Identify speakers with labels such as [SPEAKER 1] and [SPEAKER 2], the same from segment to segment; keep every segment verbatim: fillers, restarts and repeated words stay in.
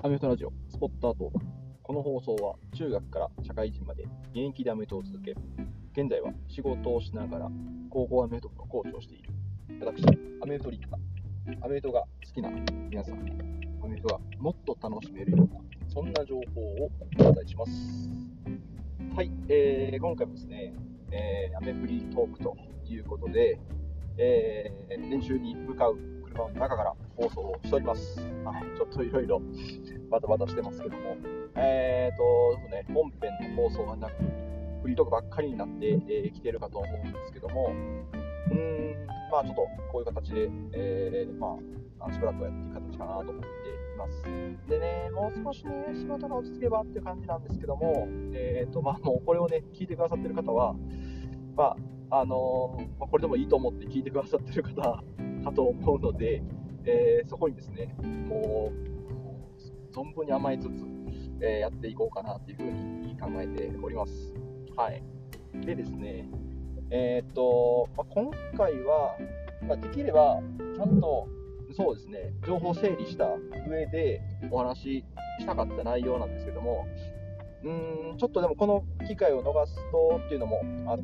[SPEAKER 1] アメフトラジオスポッタートーク。この放送は中学から社会人まで現役でアメフトを続け、現在は仕事をしながら高校アメフト部のコーチをしている私、アメフトリーター、アメフトが好きな皆さん、アメフトがもっと楽しめるようなそんな情報をお伝えします。はい、えー、今回もですね、えー、アメフリートークということで、えー、練習に向かう車の中から放送をしております。はい、ちょっといろいろバタバタしてますけども、えーとね、本編の放送がなく、フリートークばっかりになってき、えー、ているかと思うんですけども、うーん、まあちょっとこういう形で、えー、まあしばらくやっていく形かなと思っています。でね、もう少しね、仕事が落ち着けばっていう感じなんですけども、えーと、まあもうこれをね、聞いてくださってる方は、まあ、あのーまあ、これでもいいと思って聞いてくださってる方かと思うので、えー、そこにですね、もう存分に甘えつつ、えー、やっていこうかなというふうに考えております。はい。でですね、えー、っと、まあ、今回は、まあ、できればちゃんとそうですね、情報整理した上でお話ししたかった内容なんですけども、うーんちょっとでもこの機会を逃すとっていうのもあって、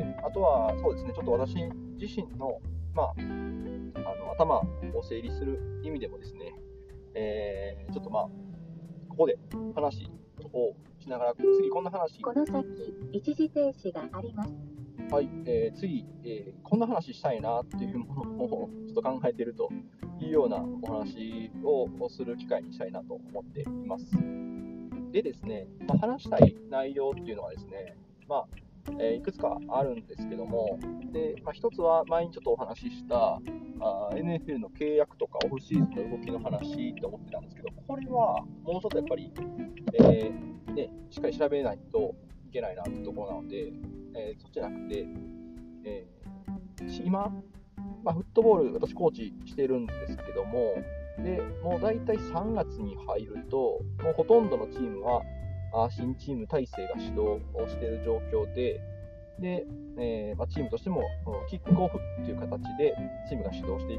[SPEAKER 1] あとはそうですね、ちょっと私自身の、まあ、あの頭を整理する意味でもですね、えー、ちょっとまあ、ここで話をしながら、次こんな話、
[SPEAKER 2] この先、一時停止があります。
[SPEAKER 1] はい、えー、次、えー、こんな話したいなっていうものをちょっと考えているというようなお話をする機会にしたいなと思っています。でですね、まあ、話したい内容っていうのはですね、まあえー、いくつかあるんですけども、でまあ、一つは前にちょっとお話ししたあ エヌエフエル の契約とかオフシーズンの動きの話と思ってたんですけど、これはもうちょっとやっぱり、えーね、しっかり調べないといけないなというところなので、えー、そっちじゃなくて、えー、今、まあ、フットボール私コーチしてるんですけども、でもう大体さんがつに入ると、もうほとんどのチームはあ新チーム体制が始動をしている状況で、でえーまあ、チームとしてもキックオフという形でチームが始動していく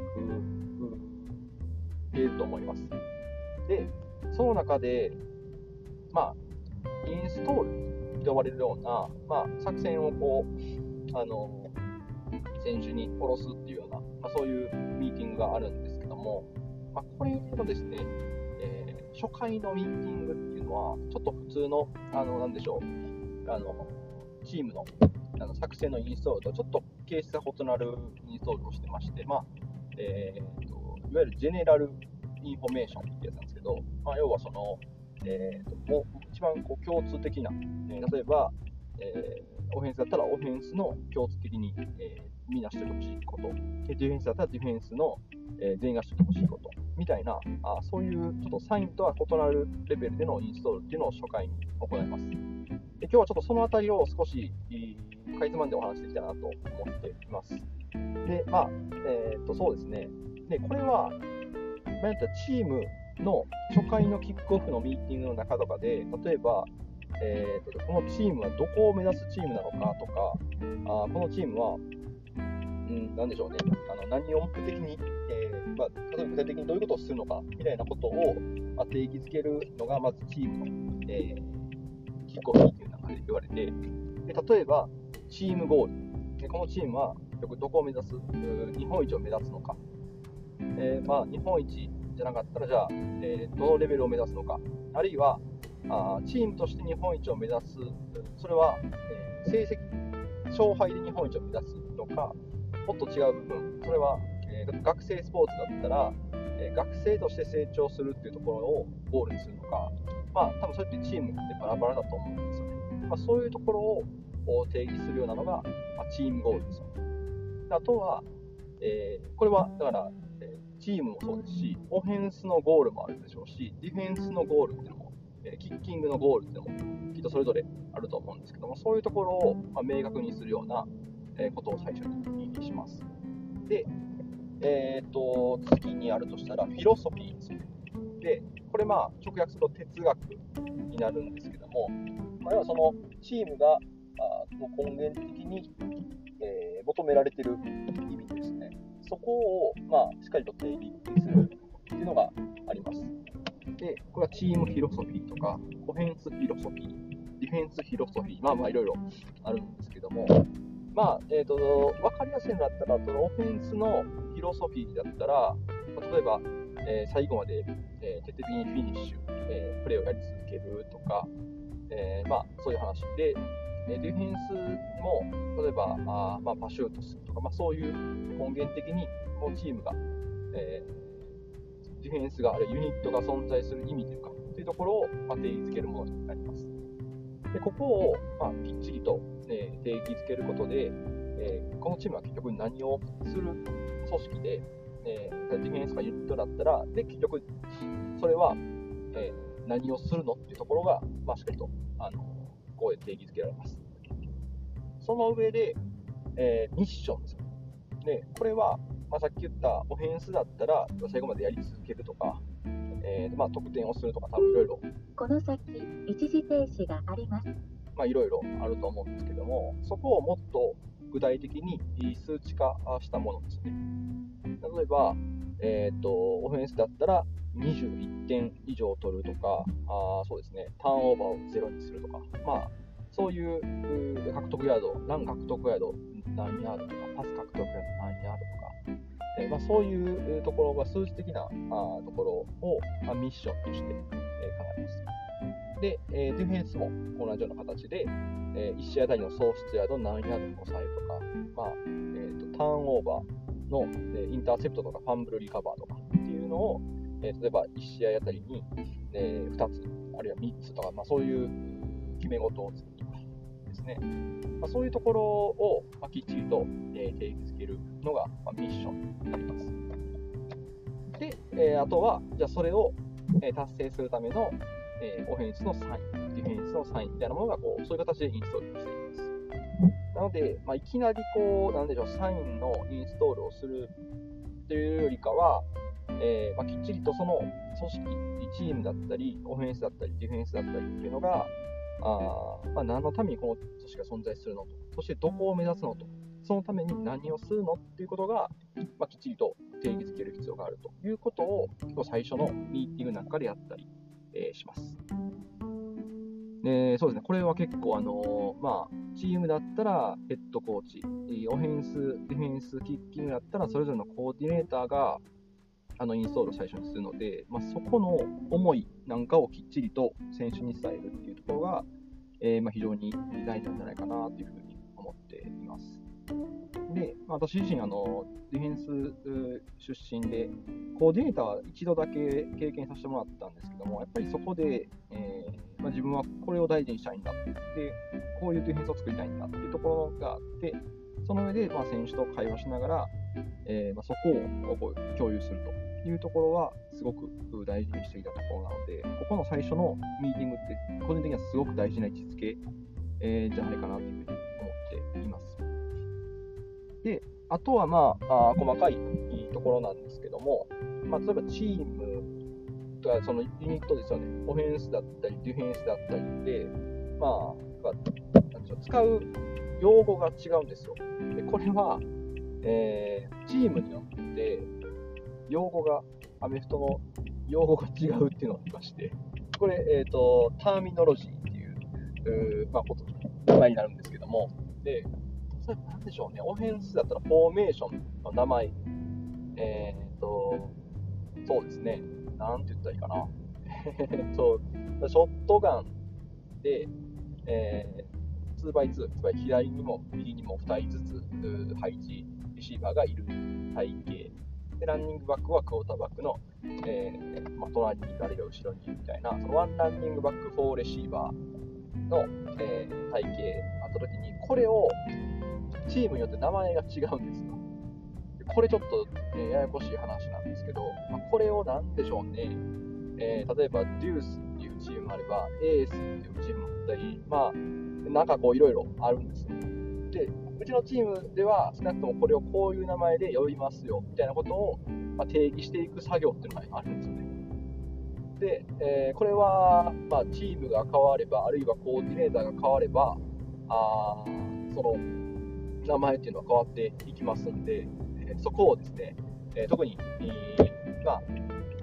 [SPEAKER 1] ていると思います。で、その中で、まあ、インストールと呼ばれるような、まあ、作戦をこうあの選手に下ろすっていうような、まあ、そういうミーティングがあるんですけども、まあ、これのですね、えー、初回のミーティングっていうのは、ちょっと普通の、あの、なんでしょう、あの、チームのあの作戦のインストールとちょっとケースが異なるインストールをしてまして、まあ、えーと、いわゆるジェネラルインフォメーションってやつなんですけど、まあ、要はその、えーと、もう一番こう共通的な、えー、例えば、えー、オフェンスだったらオフェンスの共通的に、えー、みんなしてほしいこと、ディフェンスだったらディフェンスの、えー、全員がしてほしいことみたいな、あそういうちょっとサインとは異なるレベルでのインストールっていうのを初回に行います。で今日はちょっとそのあたりを少しかいつまんでお話しできたらなと思っています。で、まあ、えー、っと、そうですね。で、これは、まあ、チームの初回のキックオフのミーティングの中とかで、例えば、えー、っとこのチームはどこを目指すチームなのかとか、あこのチームは、うん、なんでしょうね、あの何を目的に、えーまあ、例えば具体的にどういうことをするのかみたいなことを、まあ、定義づけるのが、まずチームの、えー、キックオフミーティングの中で言われて、で例えば、チームゴール。でこのチームはどこを目指す、日本一を目指すのか。えーまあ、日本一じゃなかったら、じゃあ、えー、どのレベルを目指すのか。あるいは、あチームとして日本一を目指す。それは、えー、成績、勝敗で日本一を目指すのか、もっと違う部分。それは、えー、学生スポーツだったら、えー、学生として成長するっていうところをゴールにするのか。まあ、多分そうやってチームってバラバラだと思うんですよね。まあ、そういうところを定義するようなのが、まあ、チームゴールですよね。あとは、えー、これはだから、えー、チームもそうですし、オフェンスのゴールもあるでしょうし、ディフェンスのゴールっていうのも、えー、キッキングのゴールっていうのもきっとそれぞれあると思うんですけども、そういうところを、まあ、明確にするような、えー、ことを最初にします。で、えー、と次にあるとしたらフィロソフィーですよね。で、これまあ直訳すると哲学になるんですけども、まあ、要はそのチームが根源的に、えー、求められている意味ですね。そこを、まあ、しっかりと定義するっていうのがあります。 で、これはチームフィロソフィーとか、オフェンスフィロソフィー、ディフェンスフィロソフィー、まあまあいろいろあるんですけども、まあ、えっと、わかりやすいのだったら、そのオフェンスのフィロソフィーだったら、例えば、えー、最後まで、えー、徹底的にフィニッシュ、えー、プレーをやり続けるとか、えー、まあそういう話で、ディフェンスも、例えば、あまあ、パシュートするとか、まあ、そういう根源的に、このチームが、えー、ディフェンスがあるユニットが存在する意味というか、というところを、まあ、定義づけるものになります。でここを、まあ、きっちりと、えー、定義づけることで、えー、このチームは結局何をする組織で、えー、ディフェンスがユニットだったら、で結局それは、えー、何をするのっていうところが、まあ、しっかりとあのここで定義づけられます。その上で、えー、ミッションですよ。で、これは、まあ、さっき言ったオフェンスだったら最後までやり続けるとか、えーまあ、得点をするとか、多分いろいろ。
[SPEAKER 2] この先、一時停止があります。
[SPEAKER 1] まあ、いろいろあると思うんですけども、そこをもっと具体的に数値化したものですね。例えば、えーと、オフェンスだったらにじゅういってん以上取るとか、あそうですね、ターンオーバーをゼロにするとか、まあ、そういう獲得ヤード、ラン獲得ヤード何ヤードとか、パス獲得ヤード何ヤードとか、えーまあ、そういうところが数値的なあところを、まあ、ミッションとして、えー、考えます。で、えー、ディフェンスも同じような形で、えー、いち試合あたりの総出ヤード何ヤードに抑えるとか、まあえー、とターンオーバーの、えー、インターセプトとかファンブルリカバーとかっていうのを、えー、例えばいち試合あたりに、えー、ふたつあるいはみっつとか、まあ、そういう決め事を作るとかですね、まあ、そういうところを、まあ、きっちりと、えー、定義づけるのが、まあ、ミッションになります。で、えー、あとはじゃあそれを、えー、達成するためのえー、オフェンスのサイン、ディフェンスのサインみたいなものがこうそういう形でインストールしています。なので、まあ、いきなりこうなんでしょうサインのインストールをするというよりかは、えーまあ、きっちりとその組織、チームだったり、オフェンスだったり、ディフェンスだったりっていうのが、あまあ、何のためにこの組織が存在するのと、そしてどこを目指すのと、そのために何をするのっていうことが、まあ、きっちりと定義づける必要があるということを最初のミーティングなんかでやったりします。でそうですね、これは結構、あのーまあ、チームだったらヘッドコーチ、オフェンス、ディフェンス、キッキングだったらそれぞれのコーディネーターがあのインストールを最初にするので、まあ、そこの思いなんかをきっちりと選手に伝えるっていうところが、えーまあ、非常に大事なんじゃないかなというふうに思っています。で、まあ、私自身あのディフェンス出身でコーディネーターは一度だけ経験させてもらったんですけども、やっぱりそこで、えーまあ、自分はこれを大事にしたいんだってでこういうディフェンスを作りたいんだっていうところがあって、その上で、まあ、選手と会話しながら、えーまあ、そこをこう共有するというところはすごく大事にしていたところなので、ここの最初のミーティングって個人的にはすごく大事な位置づけ、えー、じゃないかなというふうに思っています。で、あとは、まあ、あ細かいところなんですけども、まあ、例えばチームとかそのユニットですよね、オフェンスだったりディフェンスだったりで、まあ、なんでしょう、使う用語が違うんですよ。でこれは、えー、チームによって用語が、アメフトの用語が違うっていうのがありまして、これ、えーと、ターミノロジーっていう、うまあ、言葉になるんですけども、でなんでしょうね、オフェンスだったらフォーメーションの名前、えーと、そうですね、なんて言ったらいいかな、えっと、ショットガンで、えー、ツーバイツー、つまり左にも右にもふたりずつ配置、レシーバーがいる体型で、ランニングバックはクォーターバックの、えーまあ、隣にいる、あるいは後ろにいるみたいな、そのワンランニングバック、フォーレシーバーの、えー、体型あったときに、これをチームによって名前が違うんですよ。これちょっと、えー、ややこしい話なんですけど、まあ、これをなんでしょうね、えー、例えばデュースっていうチームもあれば、エースっていうチームもあったり、まあ、なんかこういろいろあるんですね。で、うちのチームでは少なくともこれをこういう名前で呼びますよみたいなことを、まあ、定義していく作業っていうのがあるんですよね。で、えー、これは、まあ、チームが変われば、あるいはコーディネーターが変われば、あその名前っていうのは変わっていきますんで、えー、そこをですね、えー、特に、えーまあ、社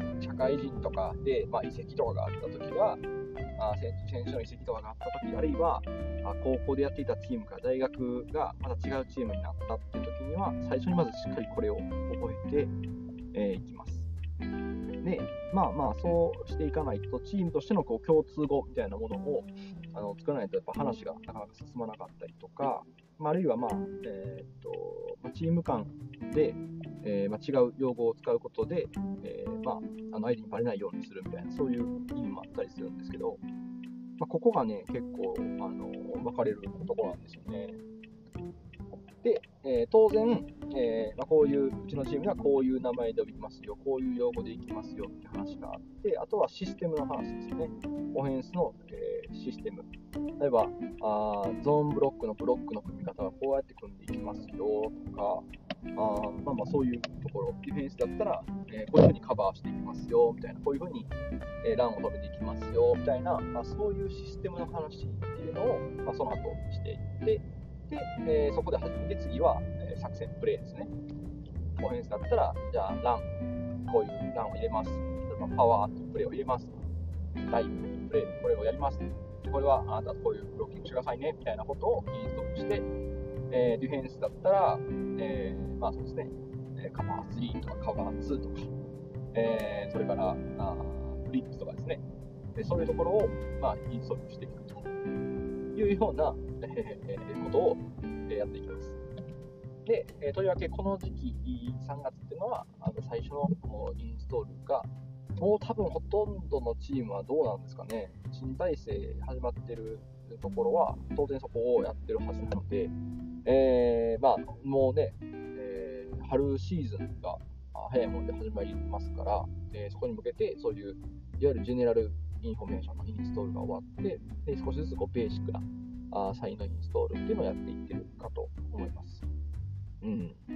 [SPEAKER 1] 外人とかで、まあ、移籍とかがあったときは、あ選手の移籍とかがあったとき、あるいはあ高校でやっていたチームから大学がまた違うチームになったっていうときには、最初にまずしっかりこれを覚えてい、えー、きます。で、まあまあそうしていかないと、チームとしてのこう共通語みたいなものをあの作らないとやっぱ話がなかなか進まなかったりとか、まあ、あるいはまあ、えー、っとチーム間で、えーまあ、違う用語を使うことで、えーまあ、あの相手にバレないようにするみたいな、そういう意味もあったりするんですけど、まあ、ここがね結構あの分かれるところなんですよね。で、えー、当然、えーまあ、こういううちのチームがこういう名前で呼びますよ、こういう用語でいきますよって話があって、あとはシステムの話ですよね。オフェンスの、えー、システム。例えばあー、ゾーンブロックのブロックの組み方はこうやって組んでいきますよとか、あまあまあそういうところ、ディフェンスだったら、えー、こういうふうにカバーしていきますよみたいな、こういうふうに、えー、ランを止めていきますよみたいな、まあ、そういうシステムの話っていうのを、まあ、その後していって、で、えー、そこで始めて、次は、えー、作戦、プレーですね。オフェンスだったら、じゃあ、ラン、こういうランを入れます。例えば、パワーとプレーを入れます。ライブ、プレー、これをやります。これは、あなたこういうブロッキングしてくださいね、みたいなことをインストールして、えー、ディフェンスだったら、えー、まあそうですね、カバースリーとかカバーツーとか、えー、それから、あフリップとかですね、でそういうところを、まあ、インストールしていくというような、えー、ことをやっていきます。で、えー、とりわけこの時期さんがつっていうのはあの最初のインストールがもう多分ほとんどのチームはどうなんですかね、新体制始まってるところは当然そこをやってるはずなので、えー、まあもうね、えー、春シーズンが早いもので始まりますから、えー、そこに向けてそういういわゆるジェネラルインフォメーションのインストールが終わって、で少しずつこうベーシックなあサインのインストールっていうのをやっていってるかと思います。うん、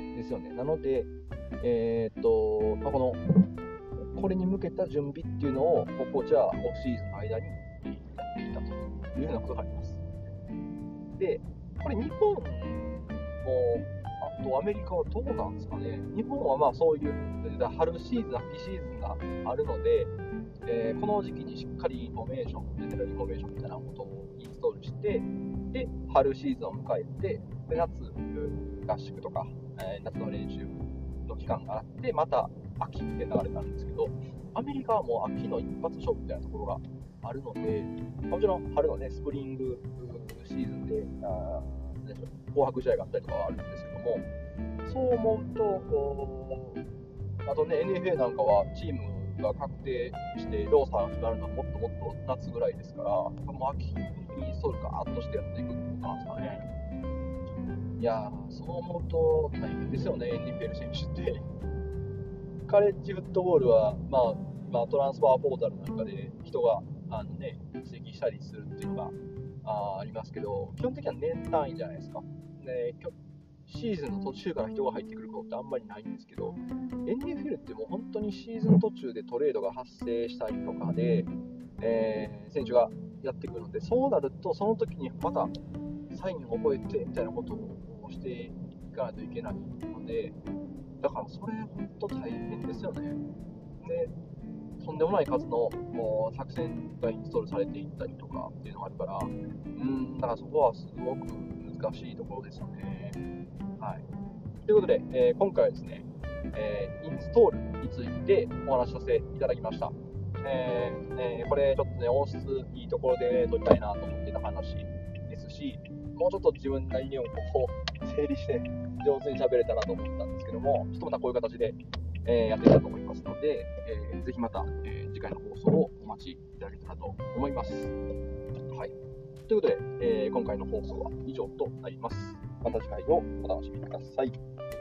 [SPEAKER 1] ですよね。なので、えー、っと、まあ、このこれに向けた準備っていうのをここじゃあオフシーズンの間にやっていたというようなことがあります。で、これ日本もあとアメリカはどうなんですかね。日本はまあそういう春シーズン、秋シーズンがあるので、えー、この時期にしっかりインフォメーション、ジェネラルインフォメーションみたいなことをインストールして、で、春シーズンを迎えて、で夏合宿とか、えー、夏の練習の期間があって、また秋って流れなんですけど、アメリカはもう秋の一発勝負みたいなところがあるので、もちろん春のね、スプリングシーズンで、あー紅白試合があったりとかはあるんですけども、そう思うと、あとね、エヌエフエー なんかはチームが確定してローサーが決まるのはもっともっと夏ぐらいですから、もう秋にインストールガーッとしてやっていくってことなんですかね。いやー、そう思うと大変ですよね、エヌエフエル 選手って。カレッジフットボールは、まあ、まあ、トランスファーポータルなんかで人があの、ね、移籍したりするっていうのが あ, ありますけど、基本的には年単位じゃないですか。でシーズンの途中から人が入ってくることってあんまりないんですけど、エヌエフエル ってもう本当にシーズン途中でトレードが発生したりとかで、えー、選手がやってくるので、そうなるとその時にまたサインを覚えてみたいなことをしていかないといけないので、だからそれ本当大変ですよね。で、とんでもない数の作戦がインストールされていったりとかっていうのがあるから、うーん、だからそこはすごく難しいところですよね。はい。ということで、えー、今回はですね、えー、インストールについてお話しさせていただきました。えーえー、これちょっとね、音質いいところで撮りたいなと思っていた話ですし、もうちょっと自分なりにこう整理して上手に喋れたらと思ったんですけども、ちょっとまたこういう形で、えー、やっていきたいと思いますので、えー、ぜひまた、えー、次回の放送をお待ちいただけたらと思います。はい。ということで、えー、今回の放送は以上となります。また次回をお楽しみください。